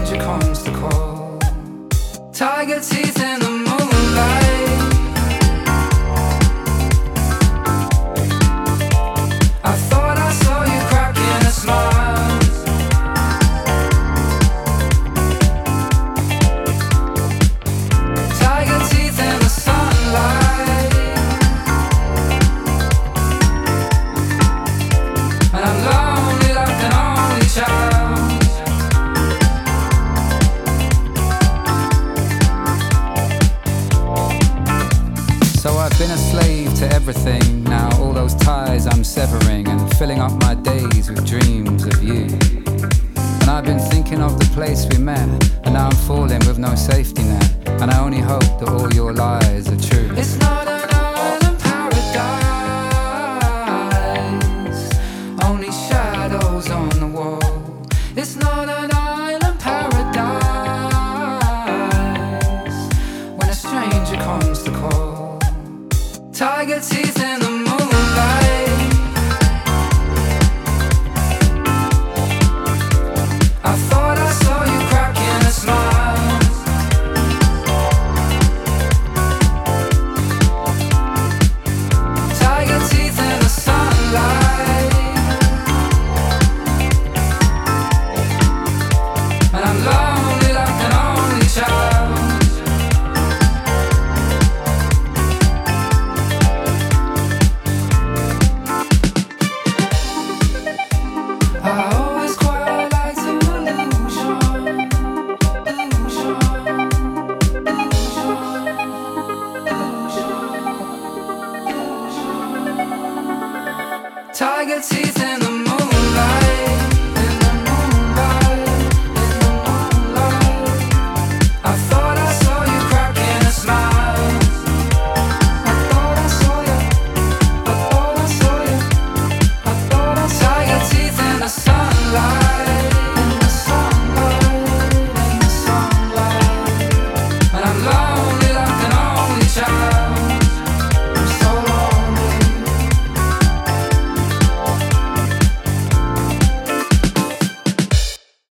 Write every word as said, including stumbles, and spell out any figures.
danger comes to call. Tiger teeth in the moonlight. I thought I saw you cracking a smile. Tiger teeth in the sunlight. And I'm lonely like an only child. So I've been a slave to everything. Now all those ties I'm severing and filling up my days with dreams of you. And I've been thinking of the place we met, and now I'm falling with no safety net. And I only hope that all your lies are true. It's not